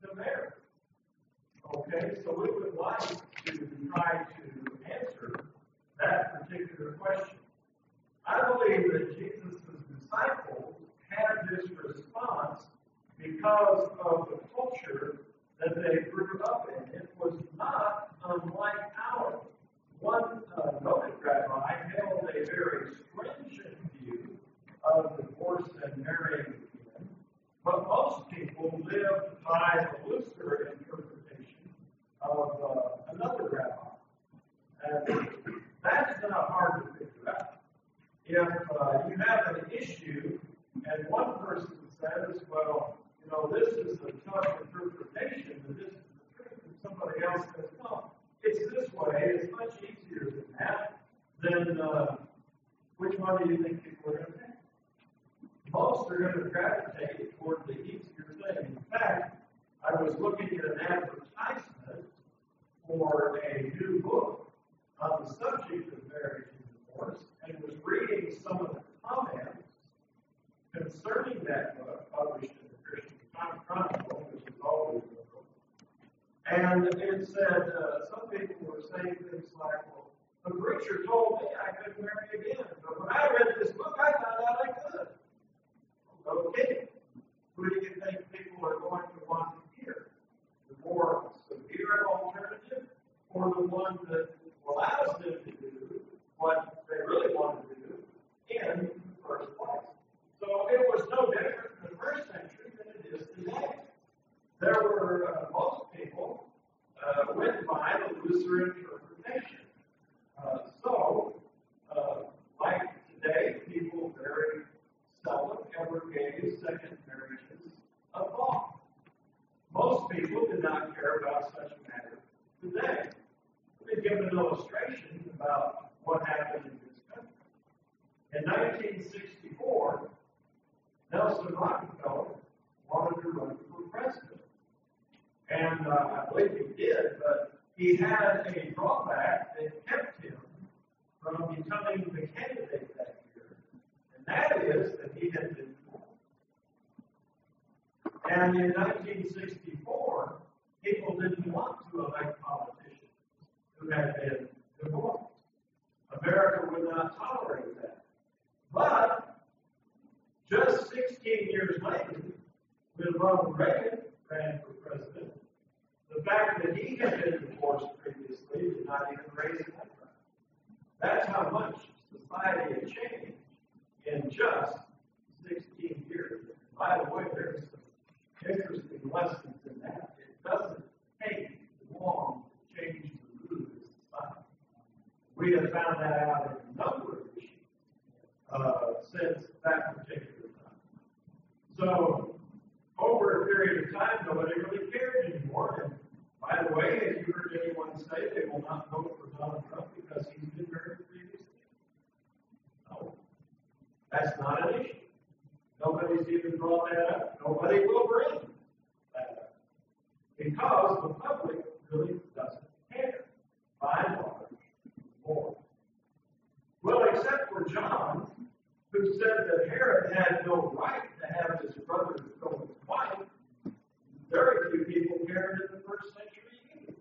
to marry? Okay, so we would like to try to answer that particular question. I believe that Jesus' disciples had this response because of the culture that they grew up in. It was not unlike ours. One noted rabbi held a very stringent view of divorce and marrying again, but most people lived by the looser interpretation of another rabbi. And that's not hard to figure out. If you have an issue and one person says, well, this is a tough interpretation, but this is the truth, and somebody else says, no, it's this way, it's much easier than that, then which one do you think people are going to take? Most are going to gravitate toward the easier thing. In fact, I was looking at an advertisement for a new book on the subject of marriage and divorce, and was reading some of the comments concerning that book published in the Christian Chronicle, which is always liberal. And it said, some people were saying things like, well, the preacher told me I couldn't marry again, but when I read this book, I found out I could. Okay. Who do you think people are going to want to hear? The more severe alternative, or the one that allows them to do what they really want to do in the first place? So it was no different in the first century than it is today. There were, most people went by the looser interpretation. Like today, people very seldom ever gave second marriages a thought. Most people did not care about such a matter today. Let me give an illustration about what happened in this country. In 1964, Nelson Rockefeller wanted to run for president. And I believe he did, but he had a drawback that kept him from becoming the candidate that year. And that is that he had been divorced. And in 1964, people didn't want to elect politicians who had been divorced. America would not tolerate that. But just 16 years later, when Ronald Reagan ran for president, the fact that he had been divorced previously did not even raise an eyebrow. That's how much society had changed in just 16 years. And by the way, there's some interesting lessons in that. It doesn't take long to change the mood of society. We have found that out in a number of issues since that particular time. So, over a period of time, nobody really cared anymore. And by the way, have you heard anyone say they will not vote for Donald Trump because he's been married previously? No. That's not an issue. Nobody's even brought that up. Nobody will bring that up. Because the public really doesn't care, by and large, more. Well, except for John, who said that Herod had no right to have his brother go his wife. Very few people cared in the first century either.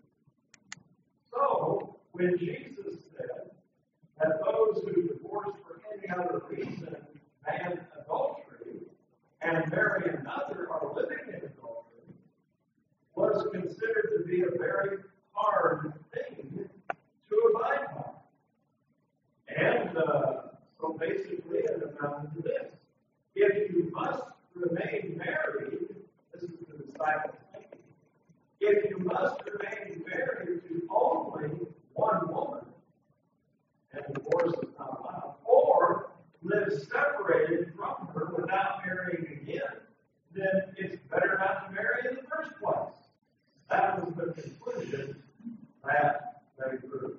So, when Jesus said that those who divorce for any other reason than adultery and marry another are living in adultery, was considered to be a very hard thing to abide by. And so basically it amounted to this. If you must remain married, this is the disciples thinking, if you must remain married to only one woman, and divorce is not allowed, or live separated from her without marrying again, then it's better not to marry in the first place. That was the conclusion that they drew.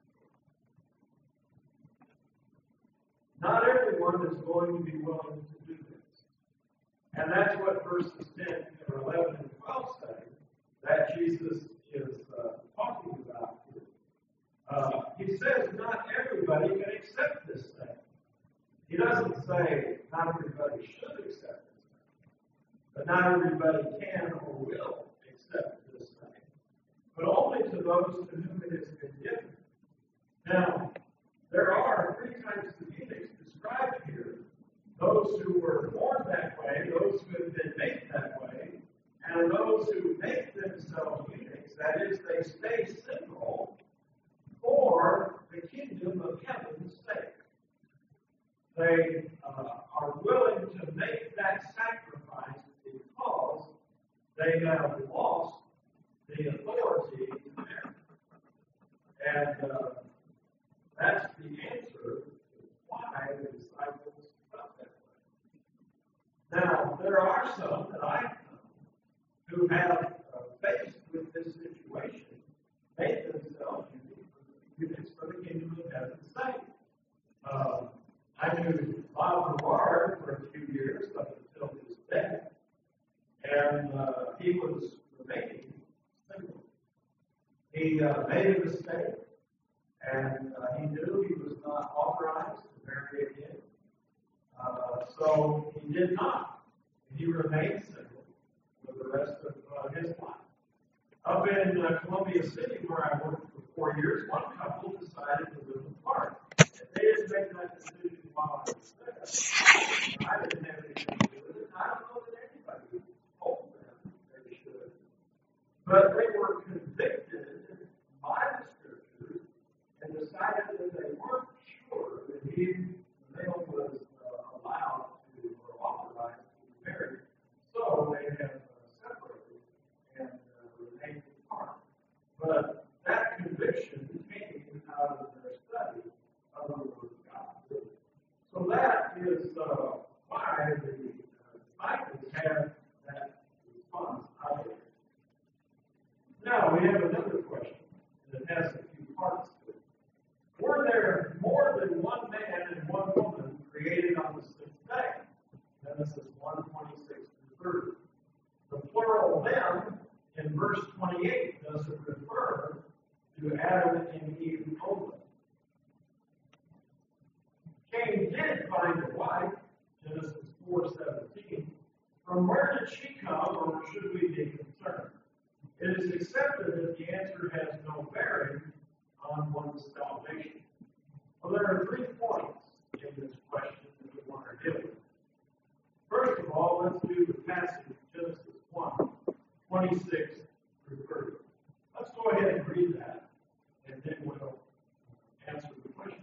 Not everyone is going to be willing to do this. And that's what verses 10 or 11 and 12 say that Jesus is talking about here. He says not everybody can accept this thing. He doesn't say not everybody should accept this thing. But not everybody can or will accept those to whom it has been given. Now, there are three types of eunuchs described here: those who were born that way, those who have been made that way, and those who make themselves eunuchs, that is, they stay single for the kingdom of heaven's sake. They are willing to make that sacrifice because they have lost the authority to marry. And that's the answer to why the disciples felt that way. Now, there are some that I know who have faced with this situation, made themselves eunuchs for the kingdom of heaven's sake. I knew Bob Rivard for a few years up until his death, and he was remaining single. He made a mistake, and he knew he was not authorized to marry again. So he did not. He remained single for the rest of his life. Up in Columbia City, where I worked for 4 years, one couple decided to live apart. They didn't make that decision while I was there. I didn't have anything to do with it. I don't know that anybody told them they should. But they were convicted by the Scriptures and decided that they weren't sure that the male was allowed to or authorized to be married. So they have separated and remained apart. But that conviction came out of their study of the Word of God. So that is why the disciples had that response out there. Now we have another question that has a few parts to it. Were there more than one man and one woman created on the sixth day? Genesis 1:26-30. The plural them in verse 28 doesn't refer to Adam and Eve only. Cain did find a wife, Genesis 4:17. From where did she come, or should we be concerned? It is accepted that the answer has no bearing on one's salvation. Well, there are 3 points in this question that we want to deal with. First of all, let's do the passage of Genesis 1:26-30. Let's go ahead and read that, and then we'll answer the question.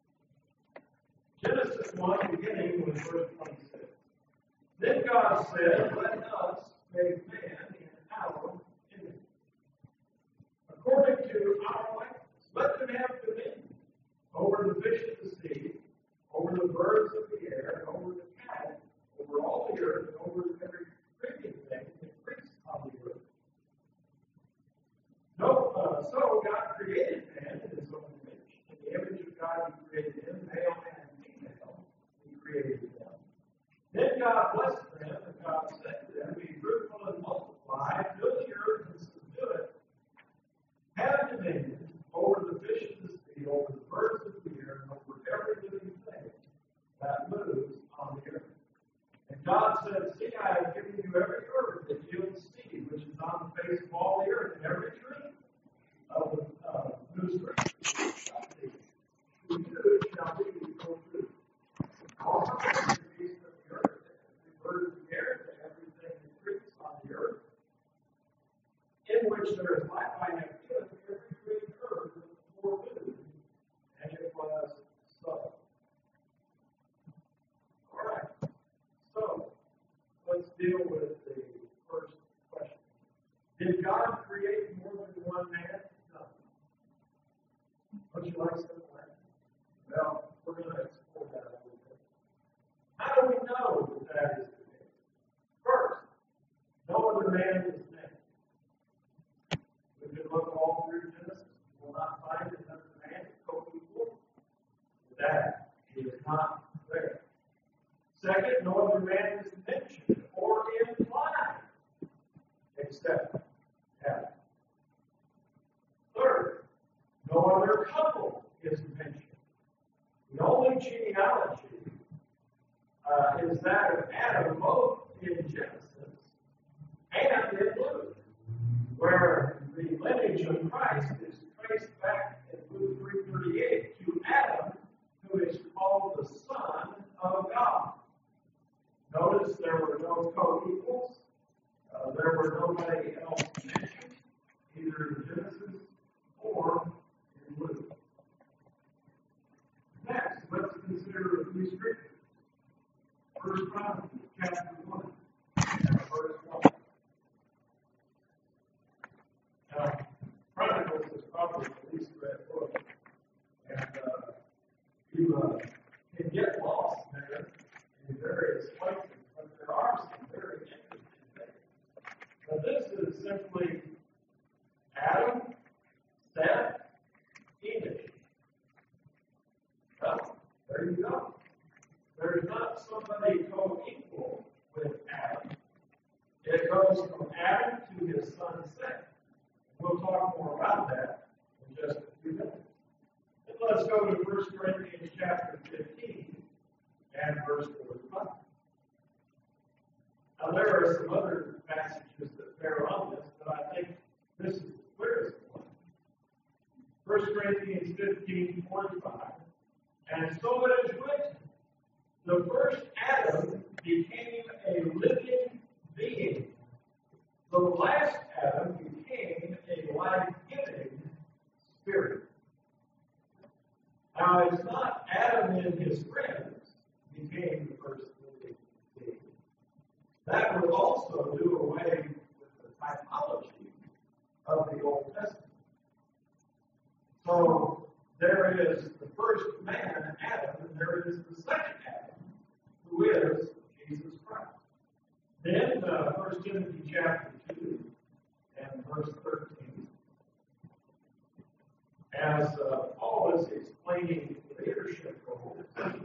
Genesis 1, beginning with verse 26. Then God said, "Let us make man in our image, according to our likeness. Let them have dominion over the fish of the sea, over the birds of the air, and over the cattle, over all the earth, and over every creeping thing that creeps on the earth." So God created man in his own image. In the image of God he created him, male and female, he created them. Then God blessed them, and God said to them, "Be fruitful and multiply, fill the earth and subdue it. Have dominion over the fish of the sea, over the birds of the air, and over every living thing that moves on the earth." And God said, "See, I have given you every herb that yields seed, which is on the face of all the earth, and every tree of whose fruit whose food shall be your food. Also, the beasts of the earth, every bird of the air, and everything that creeps on the earth, in which there is life, I have given every green herb for food." And it was so. All right. So, let's deal with the first question. Did God create more than one man? No. Don't you like simple answers? Well, we're going to explore that a little bit. How do we know that is the case? First, no other man is named. We can look all through Genesis. We will not find another man co-equal with that. He is not there. Second, no other man is mentioned or implied except Adam. Third, no other couple is mentioned. The only genealogy is that of Adam, both in Genesis and in Luke, where the lineage of Christ simply Adam, Seth, Enoch. Well, there you go. There's not somebody co-equal with Adam. It goes from Adam to his son Seth. We'll talk more about that in just a few minutes. And let's go to 1 Corinthians chapter 15 and verse 45. Now, there are some other passages that bear on this, but I think this is the clearest one. 1 Corinthians 15, 45. And so it is written, the first Adam became a living being. The last Adam became a life-giving spirit. Now, it's not Adam and his friends became the first living being. That would also do away with the typology of the Old Testament. So, there is the first man, Adam, and there is the second Adam, who is Jesus Christ. Then, 1 Timothy chapter 2 and verse 13, as Paul is explaining leadership roles,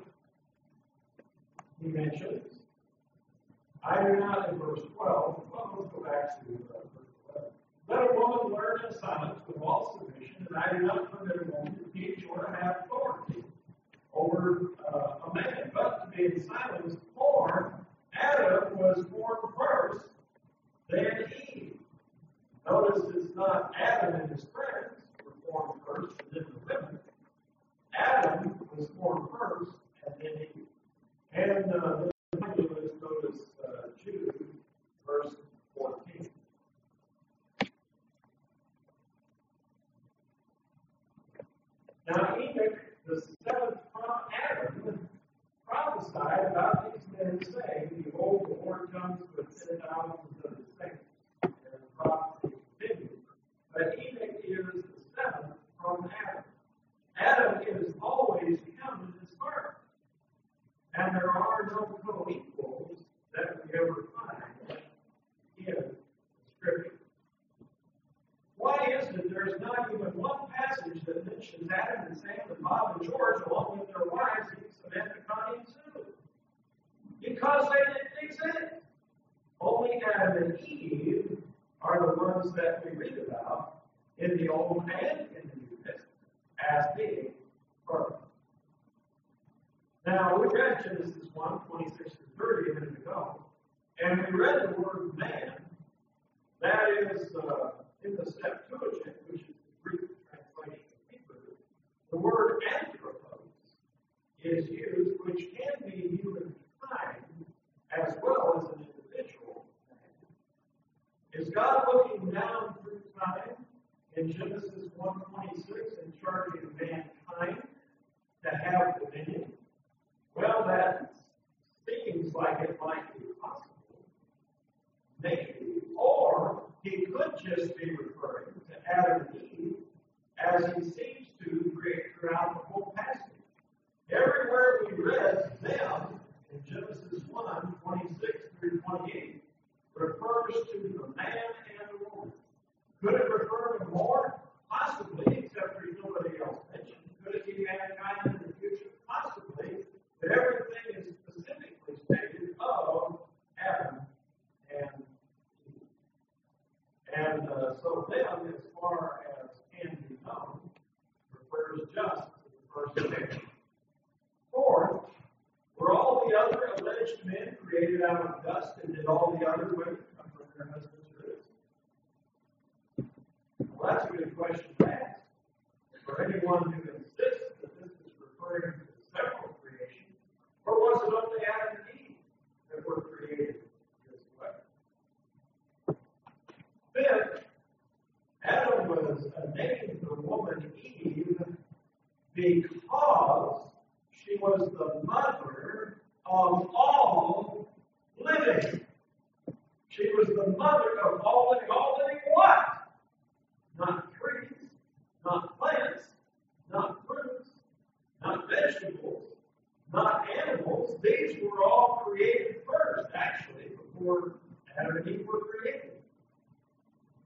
he mentions, I do not, in verse 12, well, let's go back to verse 11. Let a woman learn in silence with all submission, and I do not permit a woman to teach or to have authority over a man, but to be in silence, for Adam was formed first, then Eve. Notice it's not Adam and his friends were formed first, and then the women. Adam was formed first, and then Eve. And then let's notice Jude, verse 14. Now Enoch, the seventh from Adam, prophesied about these men, saying, behold, the Lord comes with 10,000 of his saints. And the prophecy continues. But Enoch is the seventh from Adam. Adam is always counted as first. And there are no co-equals that we ever find in Scripture. Why is it there's not even one passage that mentions Adam and Sam and Bob and George along with their wives, Samantha, Connie, and Sue? Because they didn't exist. Only Adam and Eve are the ones that we read about in the Old and in the New Testament as being first. Now, we read Genesis 1, 26 to 30 a minute ago, and we read the word man. That is in the Septuagint, which is the Greek translation of Hebrew. The word anthropos is used, which can be humankind as well as an individual man. Is God looking down through time in Genesis 1:26 and charging mankind to have dominion? Well, that seems like it might be possible. Maybe. Or he could just be referring to Adam and Eve as he seems to throughout the whole passage. Everywhere we read them in Genesis 1:26 through 28 refers to the man and the woman. Could it refer to more? Possibly, except there's nobody else mentioned. Could it be mankind in the future? Possibly. But everything is specifically stated of Adam and Eve. And so them, as far as can be known, refers just to the first man. Fourth, were all the other alleged men created out of dust, and did all the other women come from their husbands' ribs? Well, that's a good question to ask. For anyone who insists that this is referring to several creations, or was it only Adam and Eve that were created this way? Fifth, Adam was named the woman Eve because she was the mother of all living. She was the mother of all living. All living what? Not trees, not plants, not fruits, not vegetables, not animals. These were all created first, actually, before Adam and Eve were created.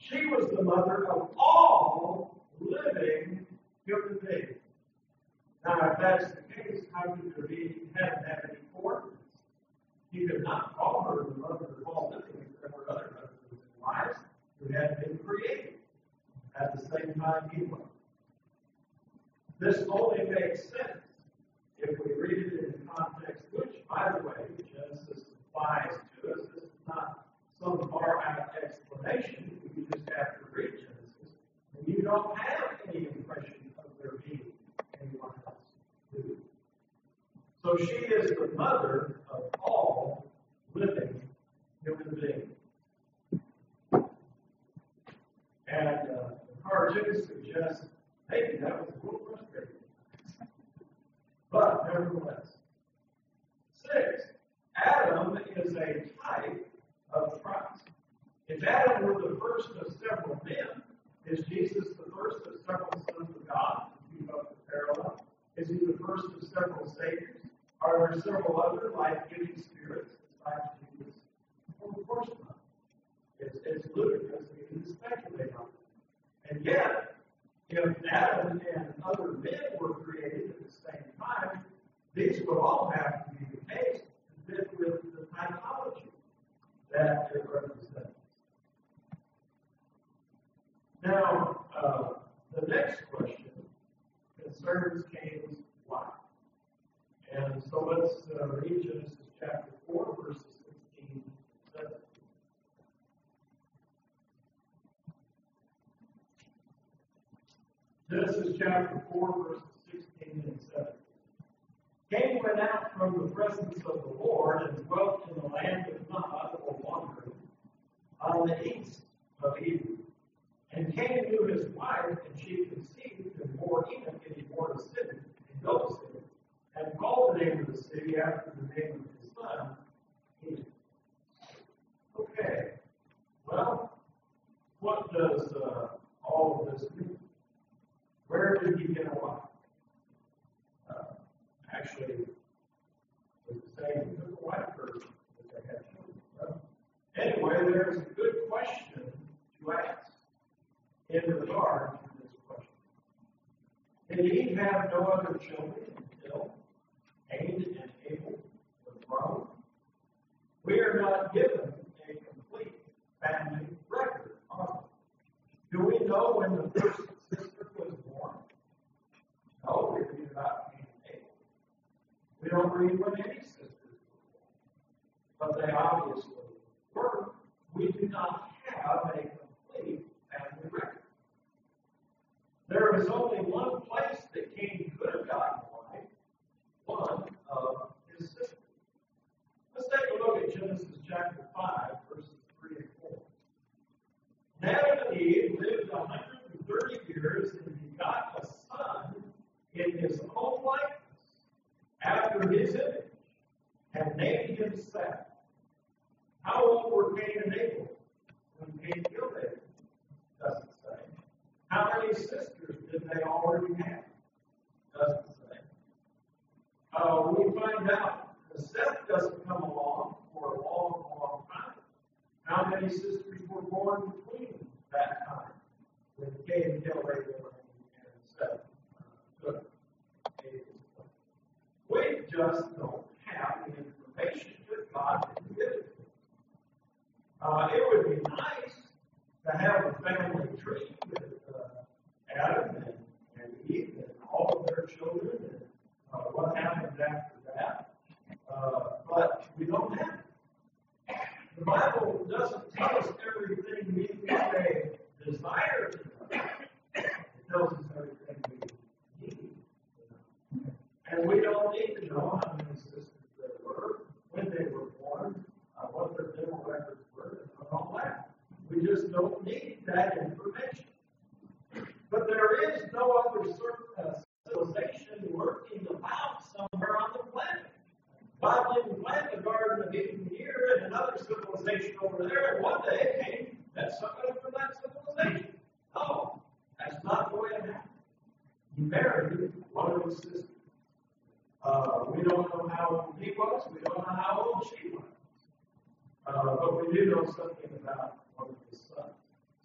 She was the mother of all living human beings. Now, if that's the case, how could there be heaven have any coordinates? You could not call her the mother of all living if there were other husbands and wives who had been created at the same time he was. This only makes sense if we read it in the context, which, by the way, Genesis applies to us. This is not some far-out explanation. You just have to read Genesis, and you don't have any impression of there being anyone else. So she is the mother of all living human beings. And the cartoon suggests maybe that was a little frustrating. But nevertheless. 6. Adam is a type of Christ. If Adam were the first of several men, is Jesus the first of several sons of God? To keep up the parallel. Is he the first of several saviors? Are there several other life-giving spirits besides Jesus? Well, of course not. It's ludicrous to even speculate on it. And yet, if Adam and other men were created at the same time, these would all have to be the case to fit with the typology that it represents. Now, the next question concerns Cain's wife. And so let's read Genesis chapter 4, verses 16 and 17. Genesis chapter 4, verses 16 and 17. Cain went out from the presence of the Lord and dwelt in the land of Nod, or wandering, on the east of Eden. And Cain knew his wife, and she conceived and bore Enoch, and he bore a city, and built a city, and called the name of the city after the name of his son, Enoch. Okay, well, what does all of this mean? Where did he get a wife? Actually, it was the same with the white person that they had children. Well, anyway, there's a good question to ask in regard to this question. Did Eve have no other children until Cain and Abel were grown? We are not given a complete family record of it. Do we know when the first sister was born? No, we read about Cain and Abel. We don't read when any sisters were born, but they obviously were. We do not have a complete family record. There is only one place that Cain could have gotten a wife, one of his sisters. Let's take a look at Genesis chapter 5, verses 3 and 4. Adam and Eve lived 130 years and begot a son in his own likeness, after his image, and named him Seth. How old were Cain and Abel when Cain killed Abel? Doesn't say. How many sisters did they already have? Doesn't say. We find out that Seth doesn't come along for a long, long time. How many sisters were born between that time when Cain killed Abel and Seth took Abel's place? We just don't have the information that God has given us. It would be nice to have a family tree with Adam and Eve and all of their children and what happened after that. But we don't have it. The Bible doesn't tell us everything we may desire to know. It tells us everything we need to know. And we don't need to know how many sisters there were, when they were born, what their dental records were, and all that. We just don't need that information. But there is no other civilization lurking about somewhere on the planet. God didn't plant the Garden of Eden here and another civilization over there, and one day it came and somebody from that civilization. No, that's not the way it happened. He married one of his sisters. We don't know how old he was. We don't know how old she was. But we do know something about one of his sons.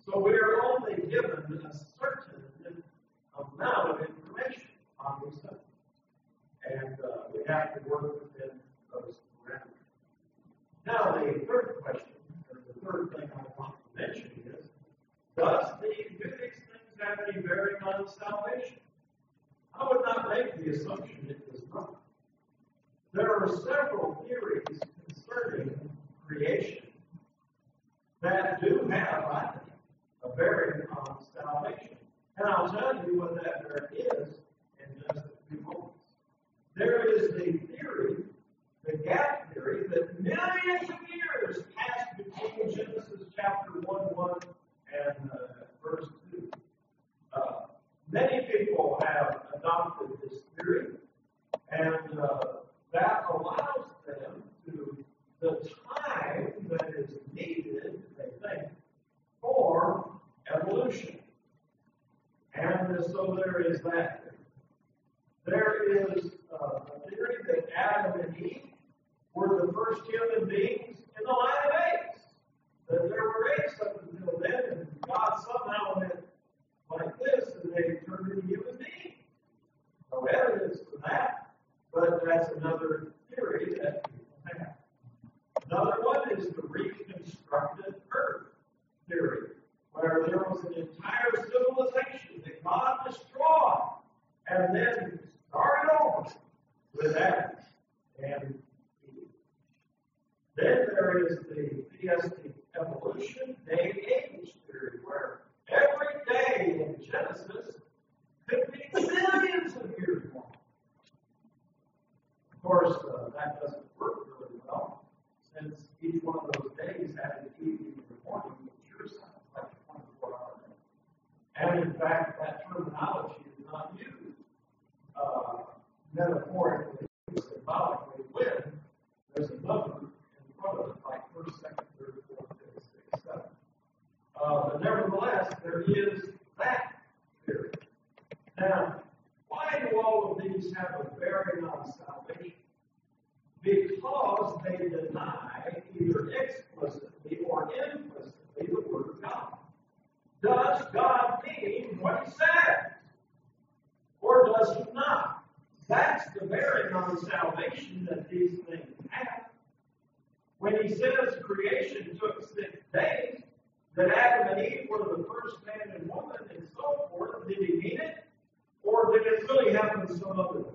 So we are only given a certain amount of information on these subjects. And we have to work within those parameters. Now, the third question, or the third thing I want to mention is, do these things have any bearing on salvation? I would not make the assumption it does not. There are several theories concerning creation that do have, I think, a bearing on salvation. And I'll tell you what that bearing is in just a few moments. There is the theory, the gap theory, that millions of years passed between Genesis chapter 1 and verse 2. Many people have adopted this theory, and that allows them to the time that is needed, they think, for evolution. And so there is that theory. There is a theory that Adam and Eve were the first human beings in the line of apes. That there were apes up until then, and God somehow went like this, and they turned into human beings. No evidence for that, but that's another theory that people have. Another one is the reconstructed earth theory, where there was an entire civilization that God destroyed and then started over with Adam and Eve. Then there is the theistic evolution, day-age theory, where every day in Genesis could be millions of years long. Of course, that doesn't work really well, since each one of those days had an evening and a morning, which sure sounds like a 24-hour day. And in fact, that terminology is not used metaphorically, symbolically, when there's a number in front of it, like first, second, third, fourth, fifth, sixth, seventh. But nevertheless, there is that theory. Now, why do all of these have a bearing on salvation? Because they deny either explicitly or implicitly the Word of God. Does God mean what He says? Or does He not? That's the bearing on salvation that these things have. When He says creation took 6 days, that Adam and Eve were the first man and woman and so forth, did He mean it? Or did it really happen some other way?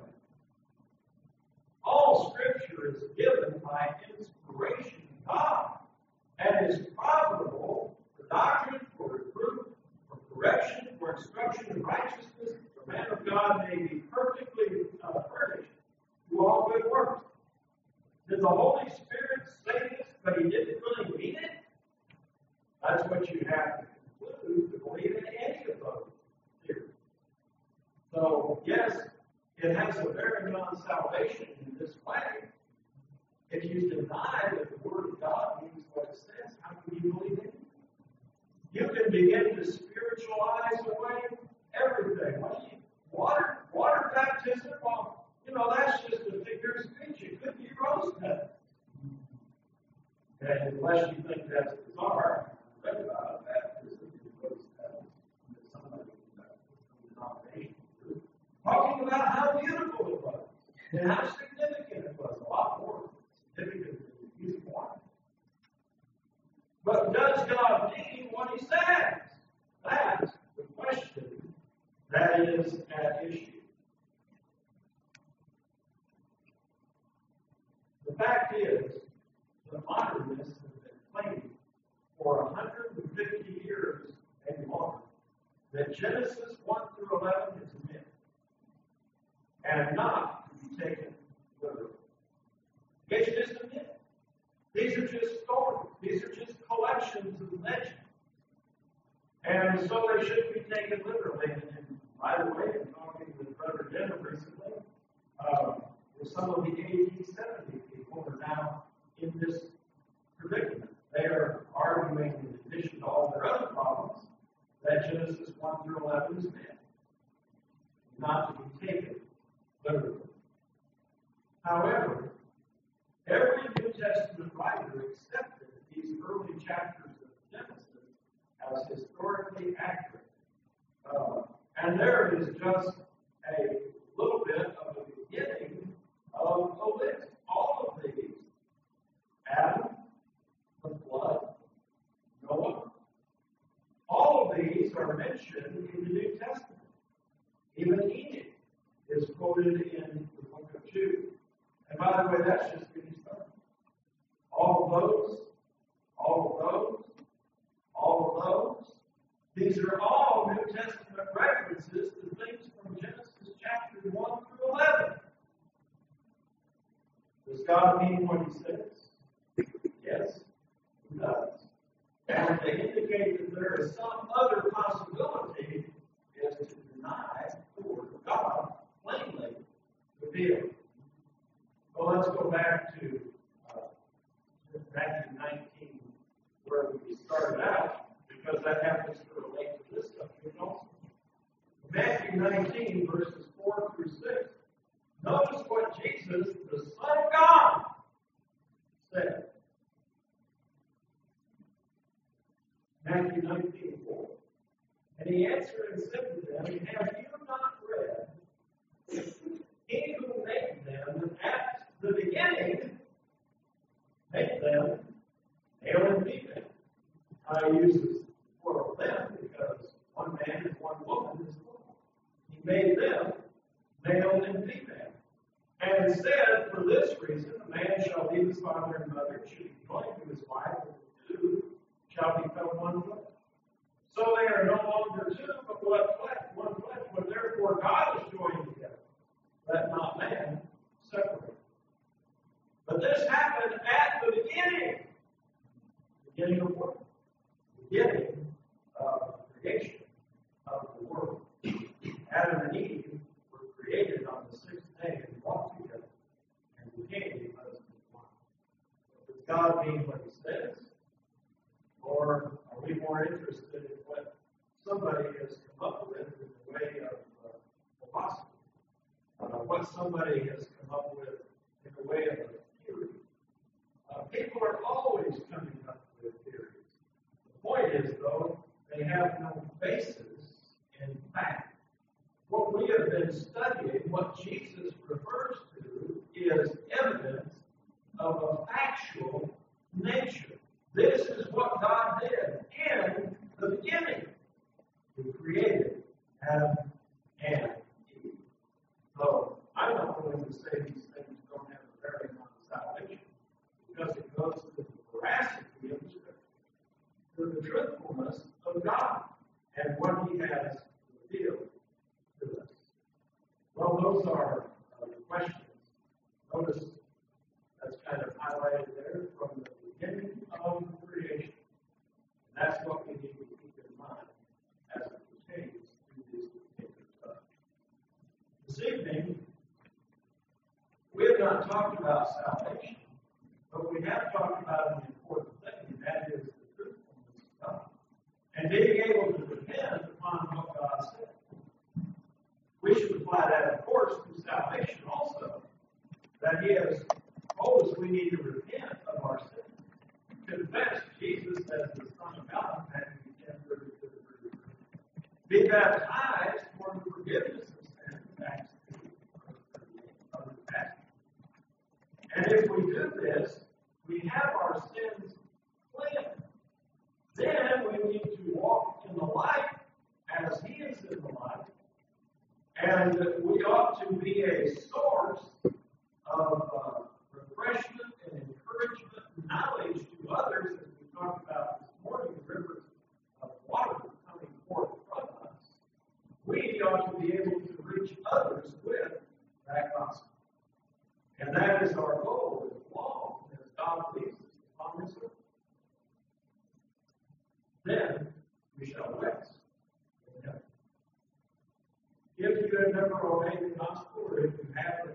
All Scripture is given by inspiration of God and is profitable for doctrine, for reproof, for correction, for instruction in righteousness. The man of God may be perfectly furnished to all good works. Did the Holy Spirit say this, but He didn't really mean it? That's what you have to conclude to believe in any of those theories. So, yes, it has a bearing on salvation in this way. If you deny that the Word of God means what it says, how can you believe it? You can begin to spiritualize away everything. Water baptism, well, that's just a figure of speech. It could be rose petals. And unless you think that's bizarre, I read about baptism in rose petals that somebody in the denomination group, talking about how beautiful it was and how significant it was. A lot more significant than you want. But does God mean what He says? That's the question that is at issue. The fact is, the modernists have been claiming for 150 years and longer that Genesis 1 through 11 is a myth and not to be taken literally. It's just a myth. These are just stories. These are just collections of legends. And so they shouldn't be taken literally. And by the way, I'm talking with Brother Denver recently, with some of the 1870 people who are now in this predicament. They are arguing, in addition to all their other problems, that Genesis 1 through 11 is myth, not to be taken literally. However, every New Testament writer accepted these early chapters of Genesis as historically accurate. And there is just a little bit of the beginning of a list. All of these, Adam, the flood, Noah, all of these are mentioned in the New Testament. Even Enoch is quoted in the book of Jude. And by the way, that's just getting started. All of those, these are all New Testament references to things from Genesis chapter 1 through 11. Does God mean what he says? Yes, he does. And to indicate that there is some other possibility is to deny the Word of God plainly revealed. Well, let's go back to Matthew 19, where we started out, because that happens to relate to this subject also. Matthew 19, verses 4 through 6. Notice what Jesus, the Son of God, said. Matthew 19, 4. And he answered and said to them, have you not read, he who made them at the beginning made them male and female. I use this plural them because one man and one woman is plural. He made them male and female. And said, for this reason, a man shall leave his father and mother, and should be joined to his wife, and the two shall become one flesh. So they are no longer two, but one flesh. But therefore God is joined together. Let not man separate. But this happened at the beginning. Beginning of what? Beginning of creation of the world. Adam and Eve were created on the sixth day and walked together and became husband and wife. Does God mean what he says? Or are we more interested in what somebody has come up with in the way of philosophy? What somebody has come up with in the way of a theory? People are always coming up with theories. The point is, though, they have no basis in fact. What we have been studying, what Jesus refers to, is evidence of a factual nature. This is what God did in the beginning. He created Adam and Eve. So I'm not willing to say these things don't have a bearing on salvation, because it goes to the veracity of the Scripture, to the truthfulness of God, and what he has revealed to us. Well, those are the questions. Notice that's kind of highlighted there from the beginning of creation. And that's what we need to keep in mind as it pertains to this particular subject. This evening, we have not talked about salvation, but we have talked about an important thing, and that is the truthfulness of God. And being able to depend upon what God said. We should apply that, of course, to salvation also. That he has told us we need to repent of our sins. Confess Jesus as the Son of God, Matthew 10, 32-33. Be baptized for the forgiveness of sins, Acts 2, other passages. And if we do this, we have our sins cleansed. Then we need to walk in the light as he is in the light. And we ought to be a source of refreshment and encouragement and knowledge to others, as we talked about this morning, the rivers of water coming forth from us. We ought to be able to reach others with that gospel. And that is our goal as long as God leads us upon this earth. Then we shall rest in heaven. If you have never obeyed the gospel, or if you have